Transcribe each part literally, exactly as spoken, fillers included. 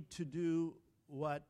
need to do what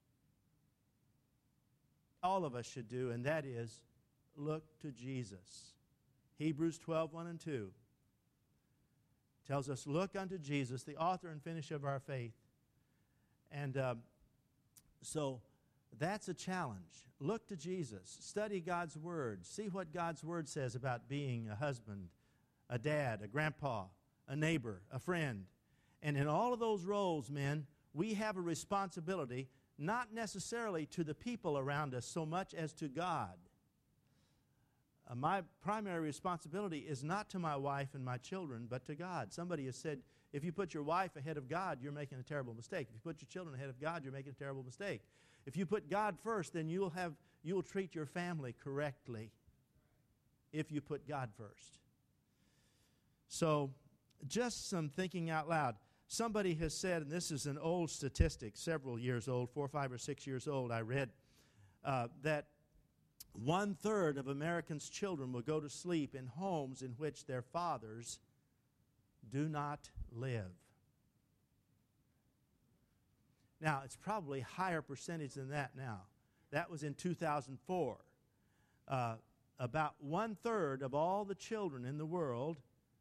all of us should do, and that is look to Jesus. Hebrews twelve, one and two tells us, look unto Jesus, the author and finisher of our faith. And uh, so that's a challenge. Look to Jesus. Study God's Word. See what God's Word says about being a husband, a dad, a grandpa, a neighbor, a friend. And in all of those roles, men, we have a responsibility, not necessarily to the people around us so much as to God. Uh, my primary responsibility is not to my wife and my children, but to God. Somebody has said, if you put your wife ahead of God, you're making a terrible mistake. If you put your children ahead of God, you're making a terrible mistake. If you put God first, then you'll have you'll treat your family correctly if you put God first. So, just some thinking out loud. Somebody has said, and this is an old statistic, several years old, four, five, or six years old, I read, uh, that one-third of Americans' children will go to sleep in homes in which their fathers do not live. Now, it's probably a higher percentage than that now. That was in two thousand four. Uh, about one-third of all the children in the world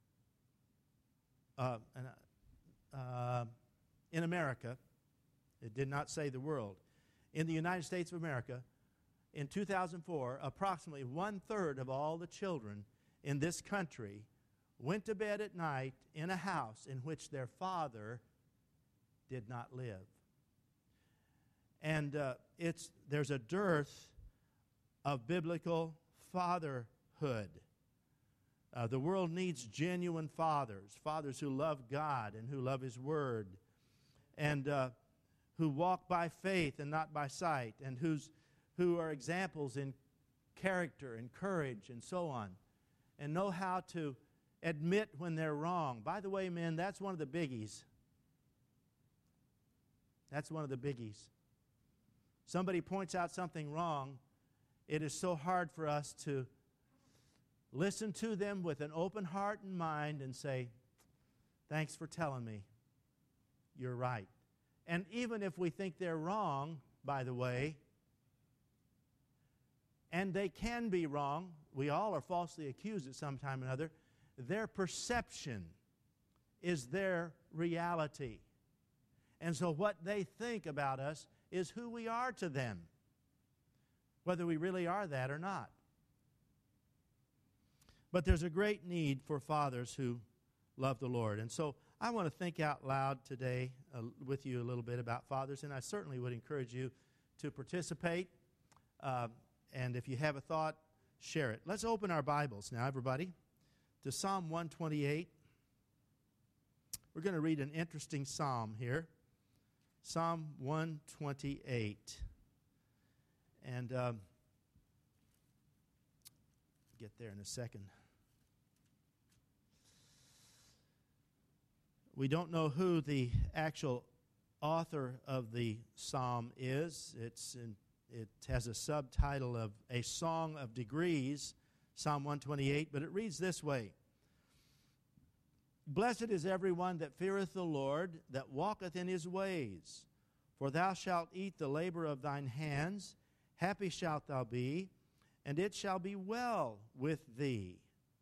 uh, uh, in America, it did not say the world, in the United States of America, in two thousand four, approximately one-third of all the children in this country went to bed at night in a house in which their father did not live. And uh, it's there's a dearth of biblical fatherhood. Uh, the world needs genuine fathers, fathers who love God and who love His Word, and uh, who walk by faith and not by sight, and who's who are examples in character and courage and so on, and know how to admit when they're wrong. By the way, men, that's one of the biggies. That's one of the biggies. Somebody points out something wrong, it is so hard for us to listen to them with an open heart and mind and say, thanks for telling me. You're right. And even if we think they're wrong, by the way, and they can be wrong, we all are falsely accused at some time or another, their perception is their reality. And so what they think about us is who we are to them, whether we really are that or not. But there's a great need for fathers who love the Lord. And so I want to think out loud today uh, with you a little bit about fathers, and I certainly would encourage you to participate. Uh, and if you have a thought, share it. Let's open our Bibles now, everybody, to Psalm one twenty-eight. We're going to read an interesting psalm here. Psalm one twenty-eight. And um, get there in a second. We don't know who the actual author of the psalm is. It's in, it has a subtitle of A Song of Degrees, Psalm one twenty-eight, but it reads this way. Blessed is everyone that feareth the Lord, that walketh in His ways. For thou shalt eat the labor of thine hands. Happy shalt thou be, and it shall be well with thee.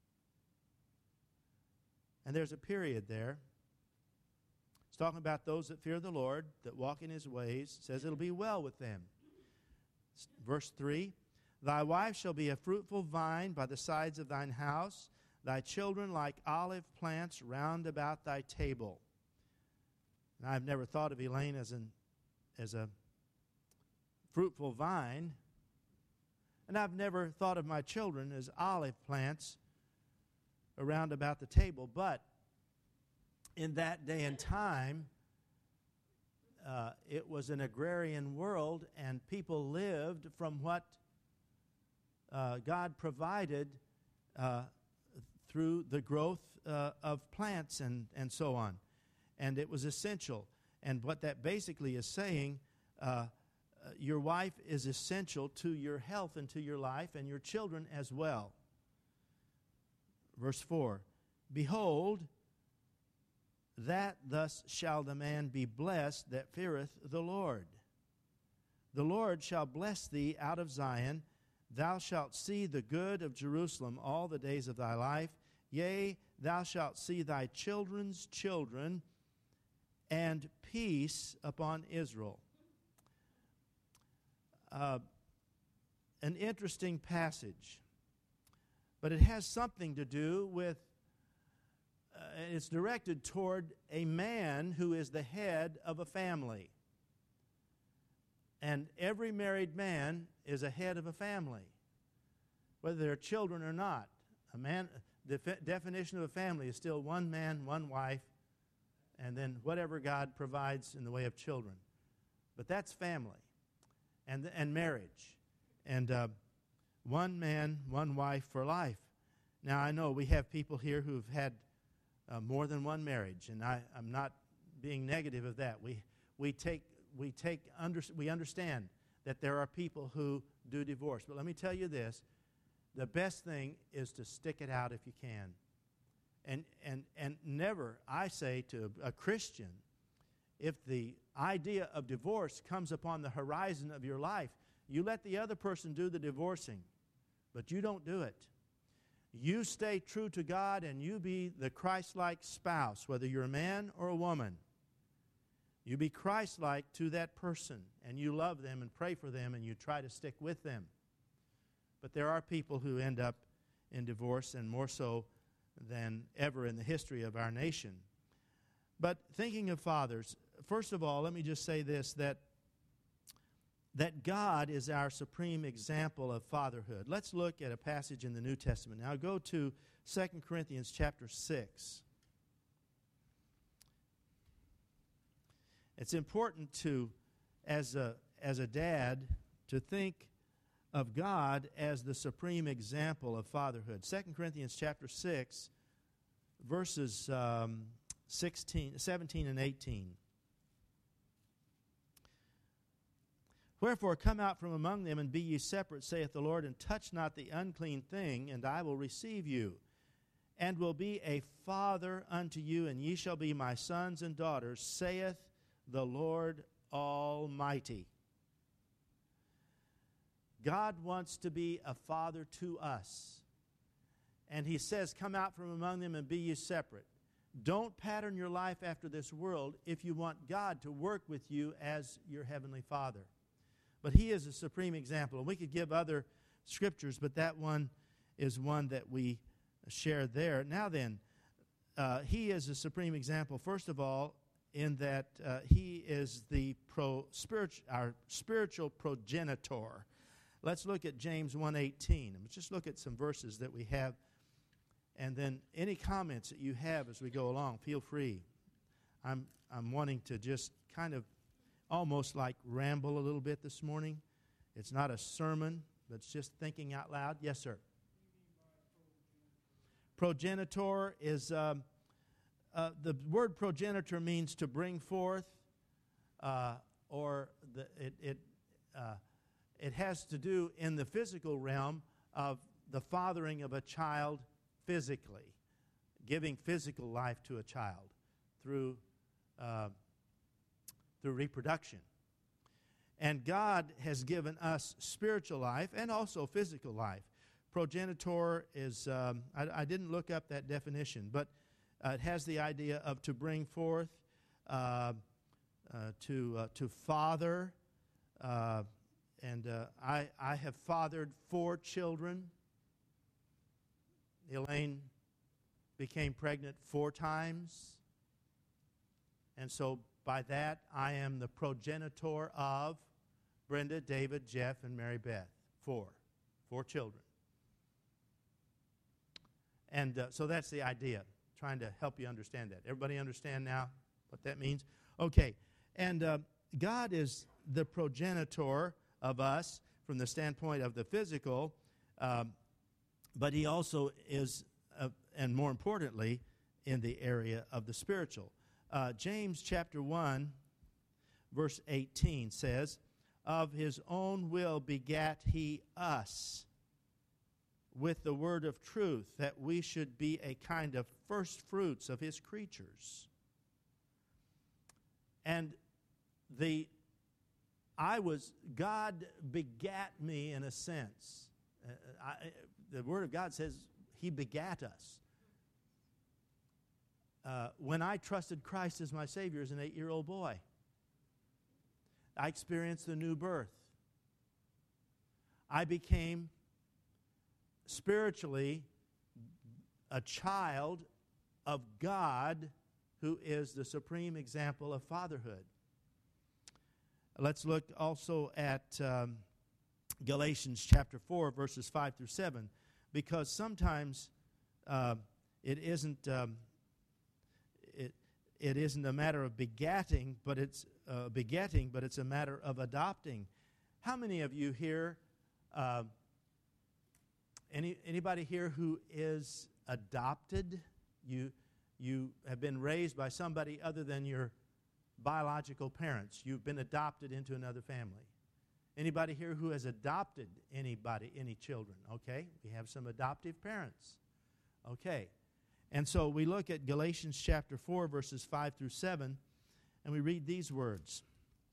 And there's a period there. It's talking about those that fear the Lord, that walk in His ways. It says it'll be well with them. Verse three, thy wife shall be a fruitful vine by the sides of thine house, thy children like olive plants round about thy table. And I've never thought of Elaine as an as a fruitful vine, and I've never thought of my children as olive plants around about the table. But in that day and time, uh, it was an agrarian world, and people lived from what uh, God provided uh, through the growth uh, of plants and, and so on. And it was essential. And what that basically is saying, uh, uh, your wife is essential to your health and to your life, and your children as well. Verse four, behold, that thus shall the man be blessed that feareth the Lord. The Lord shall bless thee out of Zion. Thou shalt see the good of Jerusalem all the days of thy life. Yea, thou shalt see thy children's children, and peace upon Israel. Uh, an interesting passage, but it has something to do with, uh, it's directed toward a man who is the head of a family. And every married man is a head of a family, whether they're children or not. A man, the fe- definition of a family is still one man, one wife, and then whatever God provides in the way of children. But that's family and, and marriage. And uh, one man, one wife for life. Now, I know we have people here who've had uh, more than one marriage, and I, I'm not being negative of that. We we take we take under, we understand that there are people who do divorce. But let me tell you this: the best thing is to stick it out if you can, and and and never, I say to a Christian, if the idea of divorce comes upon the horizon of your life, you let the other person do the divorcing, but you don't do it. You stay true to God and you be the Christ-like spouse, whether you're a man or a woman. You be Christ-like to that person, and you love them and pray for them, and you try to stick with them. But there are people who end up in divorce, and more so than ever in the history of our nation. But thinking of fathers, first of all, let me just say this, that that God is our supreme example of fatherhood. Let's look at a passage in the New Testament. Now go to Second Corinthians chapter six. It's important to, as a, as a dad, to think of God as the supreme example of fatherhood. Second Corinthians chapter six, verses um, sixteen, seventeen and eighteen. Wherefore come out from among them, and be ye separate, saith the Lord, and touch not the unclean thing, and I will receive you, and will be a father unto you, and ye shall be my sons and daughters, saith the Lord Almighty. God wants to be a father to us. And he says, come out from among them and be ye separate. Don't pattern your life after this world if you want God to work with you as your heavenly Father. But he is a supreme example. And we could give other scriptures, but that one is one that we share there. Now then, uh, he is a supreme example, first of all, in that uh, he is the pro spiritual, our spiritual progenitor. Let's look at James one eighteen. Let's just look at some verses that we have. And then any comments that you have as we go along, feel free. I'm I'm wanting to just kind of almost like ramble a little bit this morning. It's not a sermon, but it's just thinking out loud. Yes, sir. Progenitor is, um, uh, the word progenitor means to bring forth, uh, or the, it, it, uh, it has to do in the physical realm of the fathering of a child physically, giving physical life to a child through uh, through reproduction. And God has given us spiritual life and also physical life. Progenitor is, um, I, I didn't look up that definition, but uh, it has the idea of to bring forth, uh, uh, to uh, to father. Uh, and uh, I, I have fathered four children. Elaine became pregnant four times. And so by that, I am the progenitor of Brenda, David, Jeff, and Mary Beth. Four. Four children. And uh, so that's the idea, trying to help you understand that. Everybody understand now what that means? Okay. And uh, God is the progenitor of us from the standpoint of the physical, um, but he also is, uh, and more importantly, in the area of the spiritual. Uh, James chapter one, verse eighteen says, of his own will begat he us with the word of truth, that we should be a kind of first fruits of his creatures. And the I was, God begat me in a sense. Uh, I, the Word of God says He begat us. Uh, when I trusted Christ as my Savior as an eight-year-old boy, I experienced the new birth. I became spiritually a child of God, who is the supreme example of fatherhood. Let's look also at um, Galatians chapter four, verses five through seven, because sometimes uh, it isn't um, it it isn't a matter of begatting, but it's uh, begetting, but it's a matter of adopting. How many of you here? Uh, any anybody here who is adopted? You you have been raised by somebody other than your biological parents. You've been adopted into another family. Anybody here who has adopted anybody, any children? Okay, we have some adoptive parents. Okay, and so we look at Galatians chapter four, verses five through seven, and we read these words.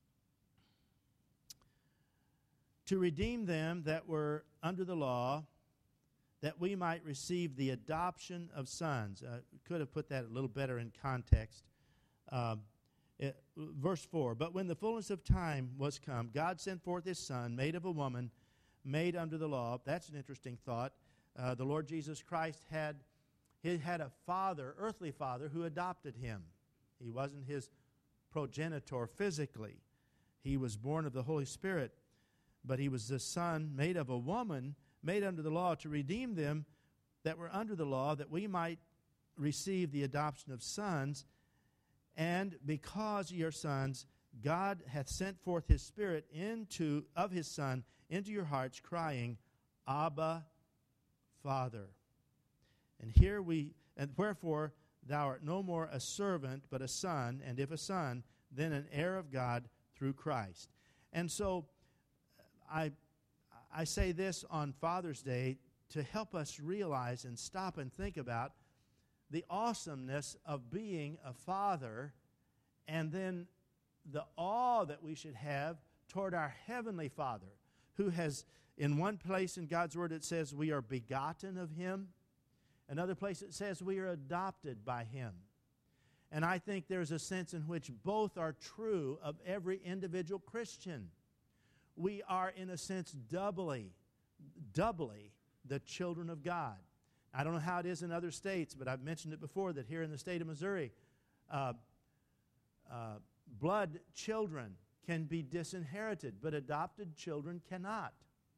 To redeem them that were under the law, that we might receive the adoption of sons. Uh, could have put that a little better in context. Um, It, verse four, but when the fullness of time was come, God sent forth His Son, made of a woman, made under the law. That's an interesting thought. Uh, the Lord Jesus Christ had, he had a father, earthly father, who adopted Him. He wasn't His progenitor physically. He was born of the Holy Spirit, but He was the Son made of a woman, made under the law, to redeem them that were under the law, that we might receive the adoption of sons. And because ye are sons, God hath sent forth His Spirit into of His Son into your hearts, crying, Abba, Father. And here we, and wherefore thou art no more a servant, but a son, and if a son, then an heir of God through Christ. And so I, I say this on Father's Day to help us realize and stop and think about the awesomeness of being a father, and then the awe that we should have toward our Heavenly Father, who has, in one place in God's Word it says we are begotten of Him. Another place it says we are adopted by Him. And I think there's a sense in which both are true of every individual Christian. We are, in a sense, doubly, doubly the children of God. I don't know how it is in other states, but I've mentioned it before that here in the state of Missouri, uh, uh, blood children can be disinherited, but adopted children cannot.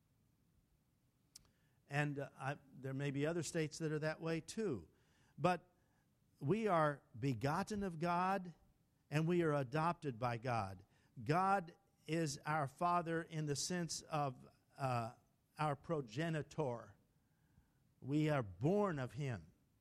And uh, I, there may be other states that are that way too. But we are begotten of God, and we are adopted by God. God is our Father in the sense of uh, our progenitor. We are born of Him.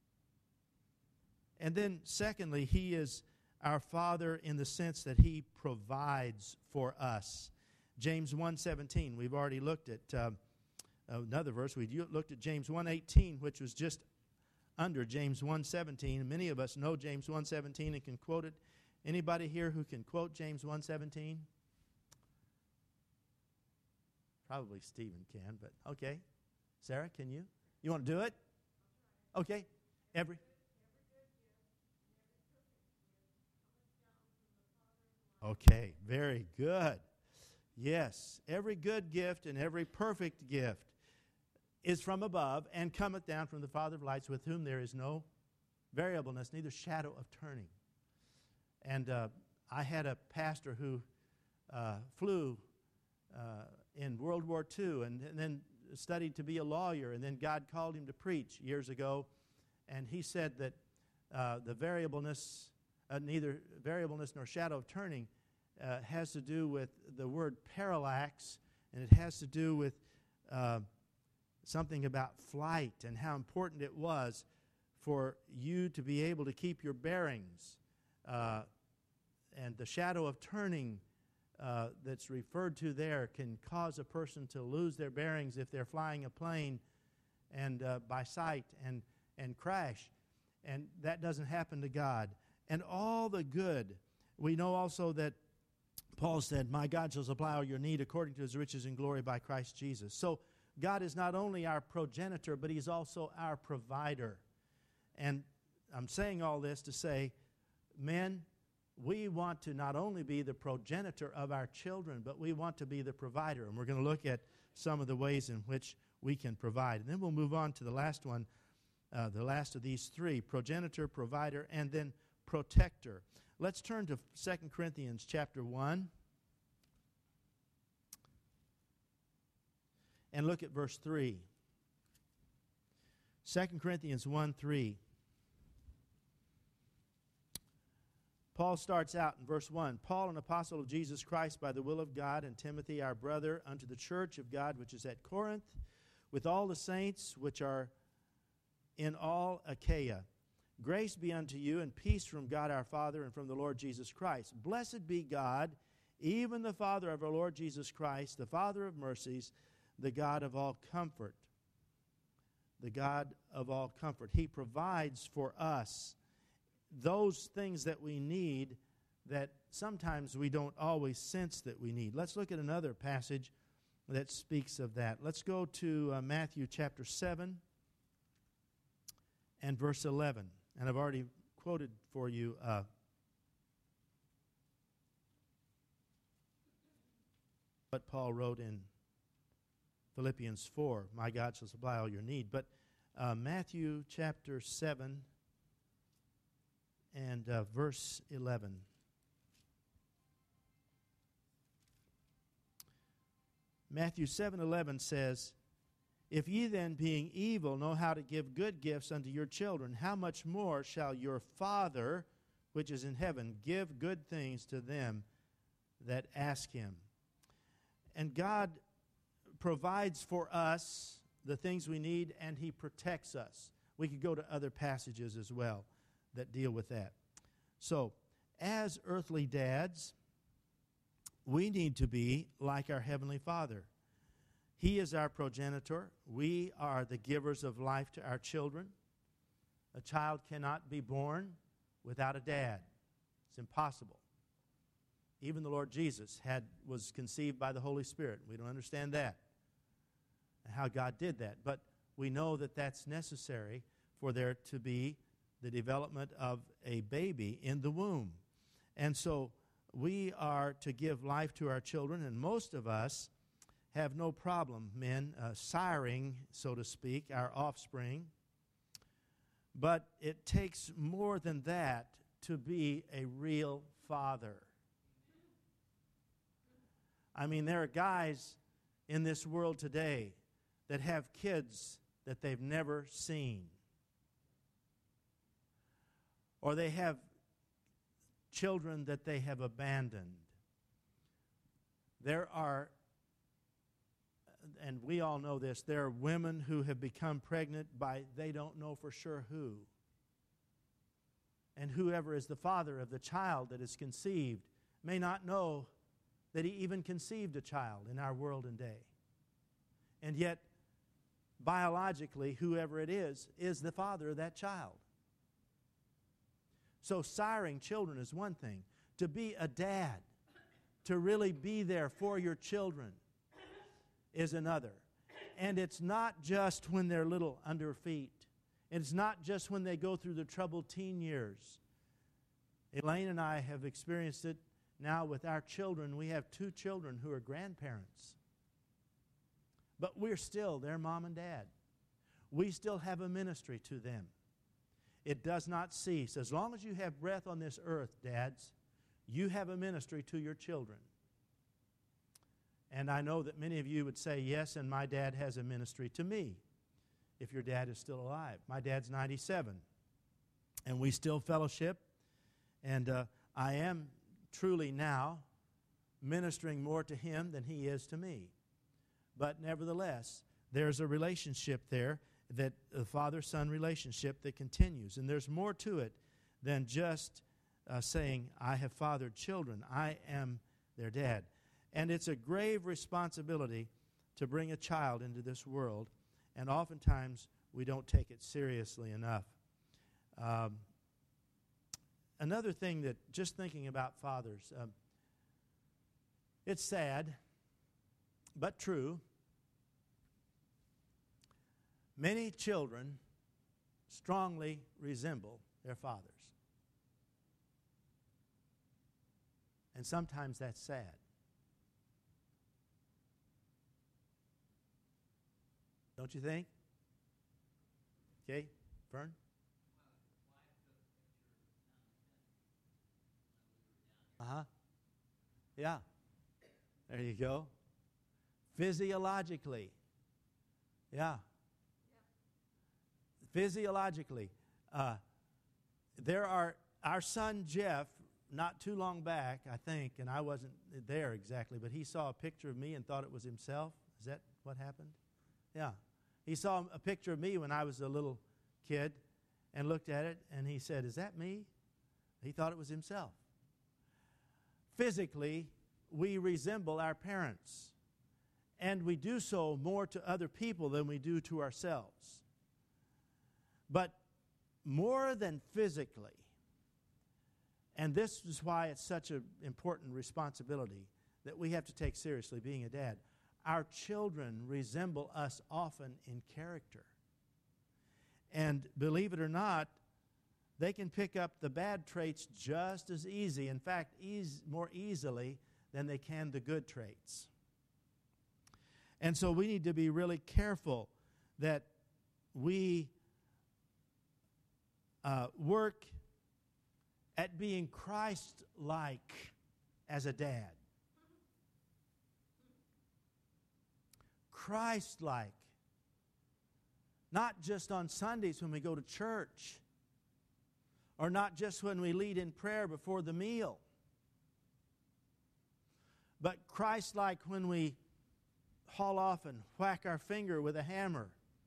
And then secondly, He is our Father in the sense that He provides for us. James one seventeen, we've already looked at uh, another verse. We looked at James one eighteen, which was just under James one seventeen. Many of us know James one seventeen and can quote it. Anybody here who can quote James one seventeen? Probably Stephen can, but okay. Sarah, can you? You want to do it? Okay. Every. Okay, very good. Yes, every good gift and every perfect gift is from above and cometh down from the Father of lights, with whom there is no variableness, neither shadow of turning. And uh, I had a pastor who uh, flew uh, in World War Two and, and then studied to be a lawyer, and then God called him to preach years ago, and he said that uh, the variableness, uh, neither variableness nor shadow of turning, uh, has to do with the word parallax, and it has to do with uh, something about flight and how important it was for you to be able to keep your bearings. Uh, and the shadow of turning Uh, that's referred to there can cause a person to lose their bearings if they're flying a plane and uh, by sight and, and crash. And that doesn't happen to God. And all the good, We know also that Paul said, my God shall supply all your need according to his riches and glory by Christ Jesus. So God is not only our progenitor, but he's also our provider. And I'm saying all this to say, men, we want to not only be the progenitor of our children, but we want to be the provider. And we're going to look at some of the ways in which we can provide. And then we'll move on to the last one, uh, the last of these three, progenitor, provider, and then protector. Let's turn to Second Corinthians chapter one and look at verse three. Second Corinthians one three. Paul starts out in verse one, Paul, an apostle of Jesus Christ by the will of God, and Timothy, our brother, unto the church of God which is at Corinth, with all the saints which are in all Achaia. Grace be unto you, and peace from God our Father and from the Lord Jesus Christ. Blessed be God, even the Father of our Lord Jesus Christ, the Father of mercies, the God of all comfort. The God of all comfort. He provides for us those things that we need that sometimes we don't always sense that we need. Let's look at another passage that speaks of that. Let's go to uh, Matthew chapter seven and verse eleven. And I've already quoted for you uh, what Paul wrote in Philippians four, my God shall supply all your need. But uh, Matthew chapter seven and uh, verse eleven. Matthew seven eleven says, if ye then, being evil, know how to give good gifts unto your children, how much more shall your Father, which is in heaven, give good things to them that ask him? And God provides for us the things we need, and he protects us. We could go to other passages as well that deal with that. So, as earthly dads, we need to be like our Heavenly Father. He is our progenitor. We are the givers of life to our children. A child cannot be born without a dad. It's impossible. Even the Lord Jesus had was conceived by the Holy Spirit. We don't understand that and how God did that. But we know that that's necessary for there to be the development of a baby in the womb. And so we are to give life to our children, and most of us have no problem, men, uh, siring, so to speak, our offspring. But it takes more than that to be a real father. I mean, there are guys in this world today that have kids that they've never seen. Or they have children that they have abandoned. There are, and we all know this, there are women who have become pregnant by they don't know for sure who. And whoever is the father of the child that is conceived may not know that he even conceived a child in our world and day. And yet, biologically, whoever it is, is the father of that child. So siring children is one thing. To be a dad, to really be there for your children is another. And it's not just when they're little under feet. It's not just when they go through the troubled teen years. Elaine and I have experienced it now with our children. We have two children who are grandparents. But we're still their mom and dad. We still have a ministry to them. It does not cease. As long as you have breath on this earth, dads, you have a ministry to your children. And I know that many of you would say, yes, and my dad has a ministry to me, if your dad is still alive. My dad's ninety-seven, and we still fellowship, and uh, I am truly now ministering more to him than he is to me. But nevertheless, there's a relationship there, that the father-son relationship that continues. And there's more to it than just uh, saying, I have fathered children. I am their dad. And it's a grave responsibility to bring a child into this world, and oftentimes we don't take it seriously enough. Um, another thing that, just thinking about fathers, um, it's sad, but true. Many children strongly resemble their fathers. And sometimes that's sad. Don't you think? Okay, Vern? Uh-huh. Yeah. There you go. Physiologically. Yeah. Physiologically. Uh, there are, our son Jeff, not too long back, I think, and I wasn't there exactly, but he saw a picture of me and thought it was himself. Is that what happened? Yeah. He saw a picture of me when I was a little kid and looked at it, and he said, "Is that me?" He thought it was himself. Physically, we resemble our parents, and we do so more to other people than we do to ourselves. But more than physically, and this is why it's such an important responsibility that we have to take seriously being a dad, our children resemble us often in character. And believe it or not, they can pick up the bad traits just as easy, in fact, ease, more easily than they can the good traits. And so we need to be really careful that we uh, work at being Christ-like as a dad. Christ-like. Not just on Sundays when we go to church, or not just when we lead in prayer before the meal, but Christ-like when we haul off and whack our finger with a hammer,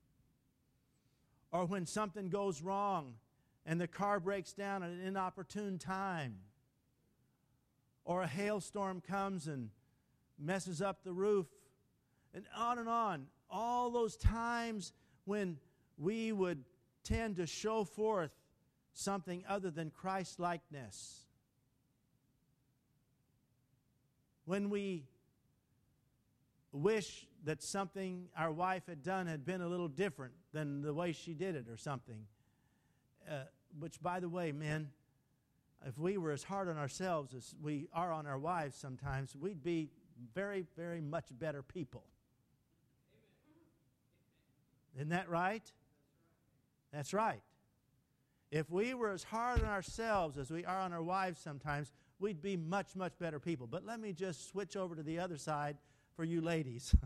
or when something goes wrong and the car breaks down at an inopportune time, or a hailstorm comes and messes up the roof, and on and on. All those times when we would tend to show forth something other than Christ-likeness. When we wish that something our wife had done had been a little different than the way she did it or something. Uh, which, by the way, men, if we were as hard on ourselves as we are on our wives sometimes, we'd be very, very much better people. Isn't that right? That's right. If we were as hard on ourselves as we are on our wives sometimes, we'd be much, much better people. But let me just switch over to the other side for you ladies.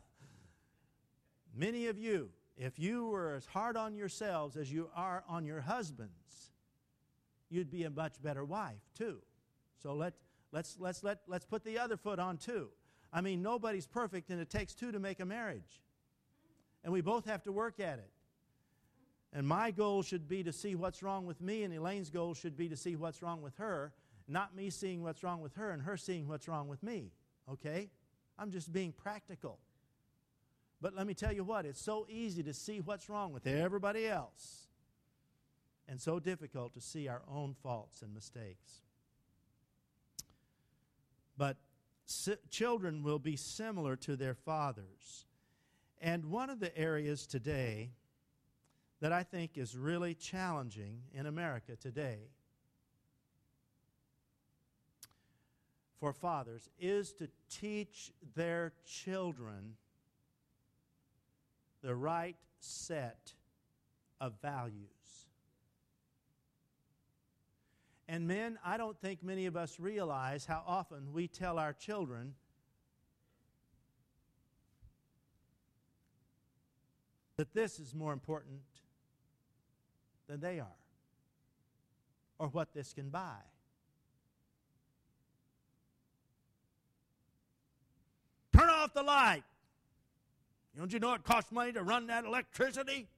Many of you, if you were as hard on yourselves as you are on your husbands, you'd be a much better wife too. So let, let's, let's, let, let's put the other foot on too. I mean, nobody's perfect, and it takes two to make a marriage. And we both have to work at it. And my goal should be to see what's wrong with me, and Elaine's goal should be to see what's wrong with her, not me seeing what's wrong with her and her seeing what's wrong with me. Okay? I'm just being practical. But let me tell you what, it's so easy to see what's wrong with everybody else, and so difficult to see our own faults and mistakes. But si- children will be similar to their fathers. And one of the areas today that I think is really challenging in America today for fathers is to teach their children the right set of values. And men, I don't think many of us realize how often we tell our children that this is more important than they are, or what this can buy. Turn off the light. Don't you know it costs money to run that electricity?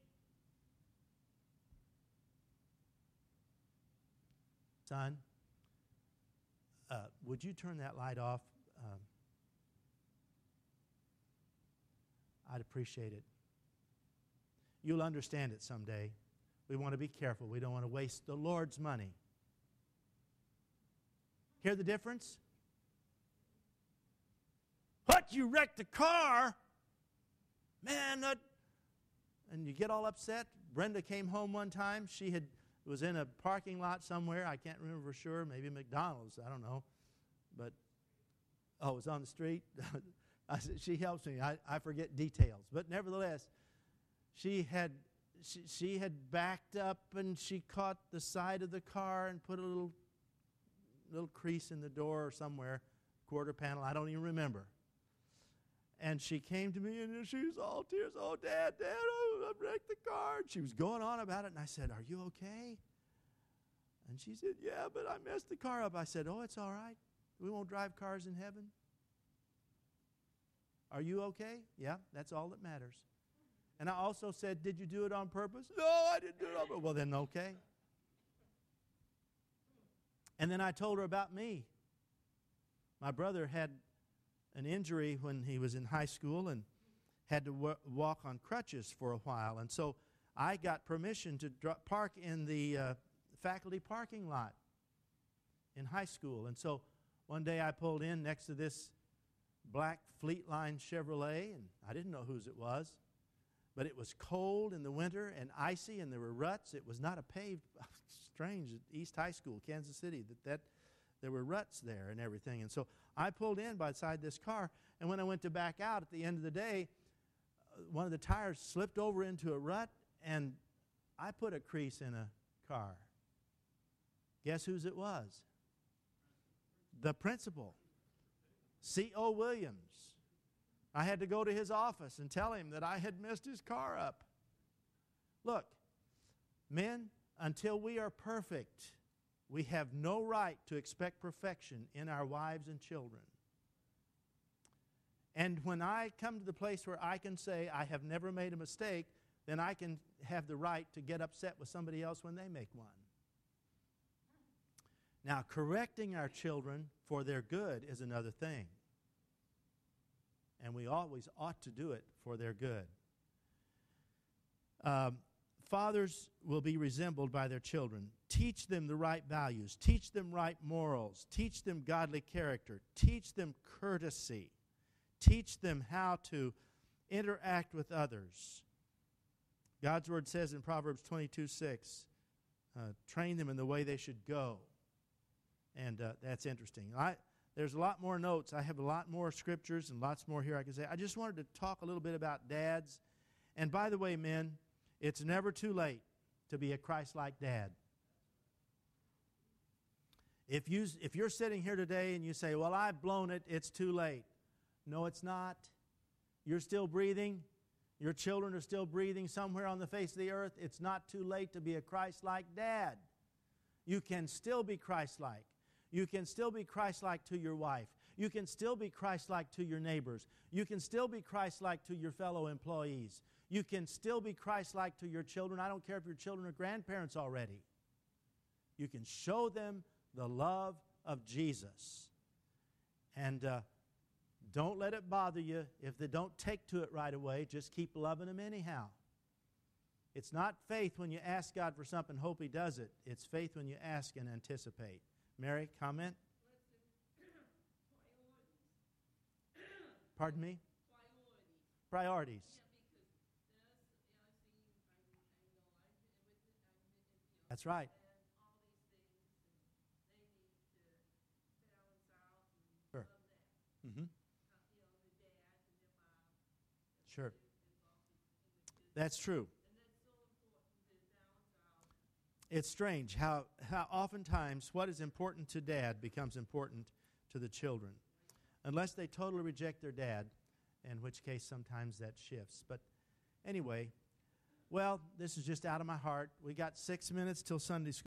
Son, uh, would you turn that light off? Um, I'd appreciate it. You'll understand it someday. We want to be careful. We don't want to waste the Lord's money. Hear the difference? What, you wrecked the car? Man, that... And you get all upset. Brenda came home one time. She had was in a parking lot somewhere. I can't remember for sure. Maybe McDonald's. I don't know. But, oh, it was on the street. I said, she helps me. I, I forget details. But nevertheless, she had she, she had backed up and she caught the side of the car and put a little little crease in the door or somewhere, quarter panel. I don't even remember. And she came to me, and she was all tears. Oh, Dad, Dad, oh, I wrecked the car. And she was going on about it, and I said, are you okay? And she said, yeah, but I messed the car up. I said, oh, it's all right. We won't drive cars in heaven. Are you okay? Yeah, that's all that matters. And I also said, did you do it on purpose? No, I didn't do it on purpose. Well, then, okay. And then I told her about me. My brother had an injury when he was in high school and had to w- walk on crutches for a while. And so I got permission to dr- park in the uh, faculty parking lot in high school. And so one day I pulled in next to this black Fleetline Chevrolet, and I didn't know whose it was. But it was cold in the winter and icy, and there were ruts. It was not a paved, strange, at East High School, Kansas City, that, that there were ruts there and everything. And so I pulled in beside this car, and when I went to back out at the end of the day, uh, one of the tires slipped over into a rut, and I put a crease in a car. Guess whose it was? The principal, C O Williams. I had to go to his office and tell him that I had messed his car up. Look, men, until we are perfect, we have no right to expect perfection in our wives and children. And when I come to the place where I can say I have never made a mistake, then I can have the right to get upset with somebody else when they make one. Now, correcting our children for their good is another thing. And we always ought to do it for their good. Um, fathers will be resembled by their children. Teach them the right values. Teach them right morals. Teach them godly character. Teach them courtesy. Teach them how to interact with others. God's Word says in Proverbs twenty-two six, uh, train them in the way they should go. And uh, that's interesting. I, there's a lot more notes. I have a lot more scriptures and lots more here I can say. I just wanted to talk a little bit about dads. And by the way, men, it's never too late to be a Christ-like dad. If, you, if you're sitting here today and you say, well, I've blown it, it's too late. No, it's not. You're still breathing. Your children are still breathing somewhere on the face of the earth. It's not too late to be a Christ-like dad. You can still be Christ-like. You can still be Christ-like to your wife. You can still be Christ-like to your neighbors. You can still be Christ-like to your fellow employees. You can still be Christ-like to your children. I don't care if your children are grandparents already. You can show them the love of Jesus. And uh, don't let it bother you if they don't take to it right away. Just keep loving them anyhow. It's not faith when you ask God for something, hope He does it. It's faith when you ask and anticipate. Mary, comment? Pardon me? Priorities. Priorities. That's right. Sure. Mm-hmm. Sure. That's true. It's strange how, how oftentimes what is important to dad becomes important to the children. Unless they totally reject their dad, in which case sometimes that shifts. But anyway, well, this is just out of my heart. We got six minutes till Sunday school.